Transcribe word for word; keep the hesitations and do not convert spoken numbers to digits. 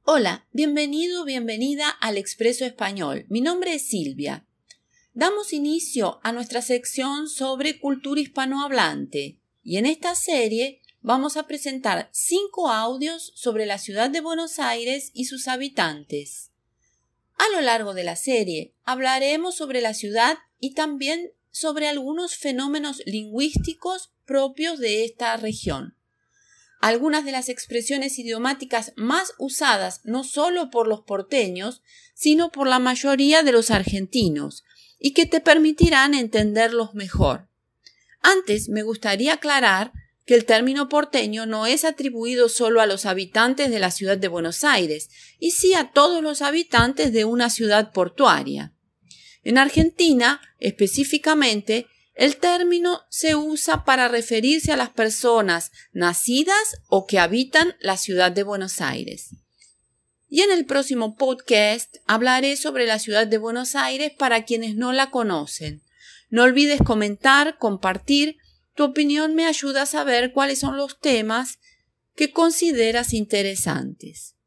Hola, bienvenido, bienvenida al Expreso Español. Mi nombre es Silvia. Damos inicio a nuestra sección sobre cultura hispanohablante y en esta serie vamos a presentar cinco audios sobre la ciudad de Buenos Aires y sus habitantes. A lo largo de la serie hablaremos sobre la ciudad y también sobre algunos fenómenos lingüísticos propios de esta región. Algunas de las expresiones idiomáticas más usadas no solo por los porteños, sino por la mayoría de los argentinos, y que te permitirán entenderlos mejor. Antes me gustaría aclarar que el término porteño no es atribuido solo a los habitantes de la ciudad de Buenos Aires, y sí a todos los habitantes de una ciudad portuaria. En Argentina, específicamente, el término se usa para referirse a las personas nacidas o que habitan la ciudad de Buenos Aires. Y en el próximo podcast hablaré sobre la ciudad de Buenos Aires para quienes no la conocen. No olvides comentar, compartir. Tu opinión me ayuda a saber cuáles son los temas que consideras interesantes.